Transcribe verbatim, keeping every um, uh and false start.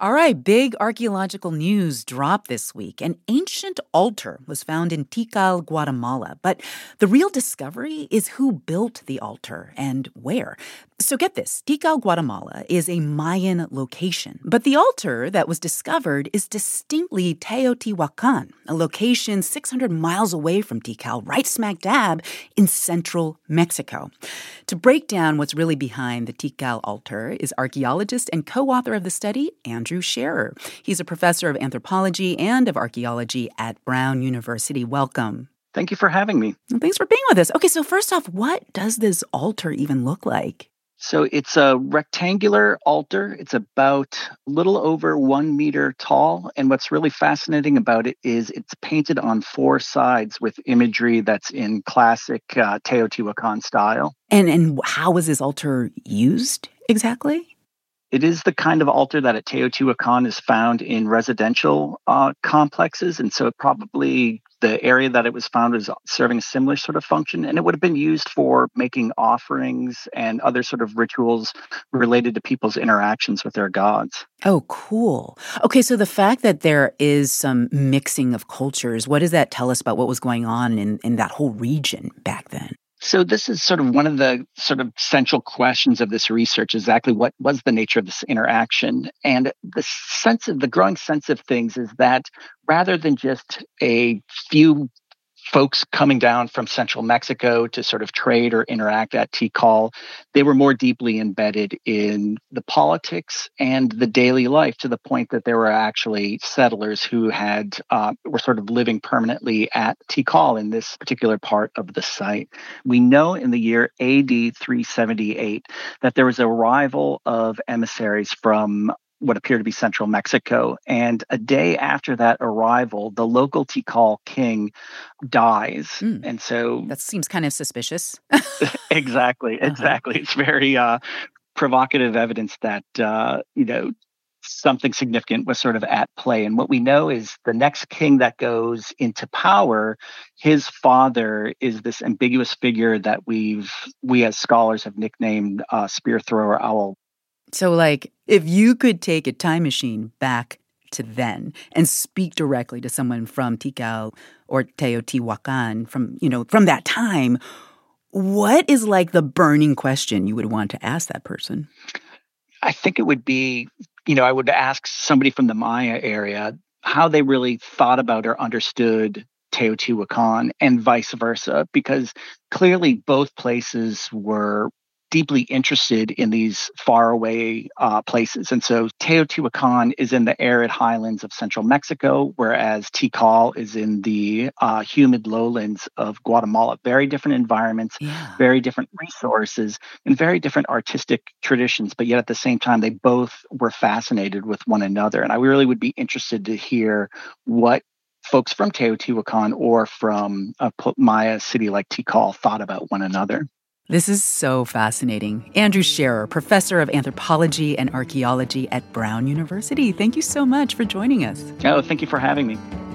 All right, big archaeological news dropped this week. An ancient altar was found in Tikal, Guatemala. But the real discovery is who built the altar and where. So get this, Tikal, Guatemala is a Mayan location. But the altar that was discovered is distinctly Teotihuacan, a location six hundred miles away from Tikal, right smack dab in central Mexico. To break down what's really behind the Tikal altar is archaeologist and co-author of the study, Andrew Scherer. He's a professor of anthropology and of archaeology at Brown University. Welcome. Thank you for having me. Well, thanks for being with us. Okay, so first off, what does this altar even look like? So it's a rectangular altar. It's about a little over one meter tall. And what's really fascinating about it is it's painted on four sides with imagery that's in classic uh, Teotihuacan style. And and how was this altar used exactly? It is the kind of altar that at Teotihuacan is found in residential uh, complexes. And so it probably, the area that it was found is serving a similar sort of function. And it would have been used for making offerings and other sort of rituals related to people's interactions with their gods. Oh, cool. Okay, so the fact that there is some mixing of cultures, what does that tell us about what was going on in, in that whole region back then? So this is sort of one of the sort of central questions of this research, exactly what was the nature of this interaction. And the sense of the growing sense of things is that rather than just a few folks coming down from central Mexico to sort of trade or interact at Tikal, they were more deeply embedded in the politics and the daily life, to the point that there were actually settlers who had uh, were sort of living permanently at Tikal in this particular part of the site. We know in the year A D three seventy-eight that there was a arrival of emissaries from what appeared to be central Mexico. And a day after that arrival, the local Tikal king dies. Mm. And so that seems kind of suspicious. exactly, exactly. Uh-huh. It's very uh, provocative evidence that, uh, you know, something significant was sort of at play. And what we know is the next king that goes into power, his father is this ambiguous figure that we've, we as scholars have nicknamed uh, Spear Thrower Owl. So, like, if you could take a time machine back to then and speak directly to someone from Tikal or Teotihuacan from, you know, from that time, what is like the burning question you would want to ask that person? I think it would be, you know, I would ask somebody from the Maya area how they really thought about or understood Teotihuacan and vice versa, because clearly both places were deeply interested in these faraway uh, places. And so Teotihuacan is in the arid highlands of central Mexico, whereas Tikal is in the uh, humid lowlands of Guatemala. Very different environments, yeah. Very different resources, and very different artistic traditions. But yet at the same time, they both were fascinated with one another. And I really would be interested to hear what folks from Teotihuacan or from a Maya city like Tikal thought about one another. This is so fascinating. Andrew Scherer, professor of anthropology and archaeology at Brown University. Thank you so much for joining us. Oh, thank you for having me.